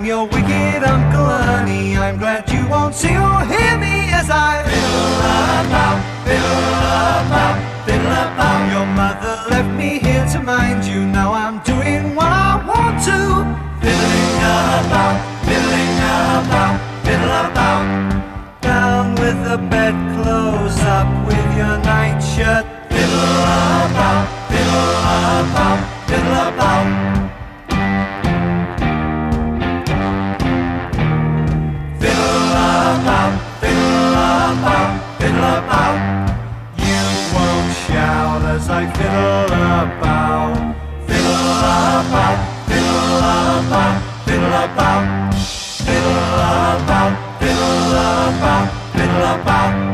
I'm your wicked Uncle Ernie. I'm glad you won't see or hear me as I fiddle about, fiddle about, fiddle about. Your mother left me here to mind you. Now I'm doing what I want to. Fiddling about, fiddling about, fiddle about. Down with the bedclothes, up with your nightshirt. Fiddle about, fiddle about, fiddle about. Fiddle about, fiddle about, fiddle about. You won't shout as I fiddle about. Fiddle about, fiddle about, fiddle about. Fiddle about, fiddle about, fiddle about.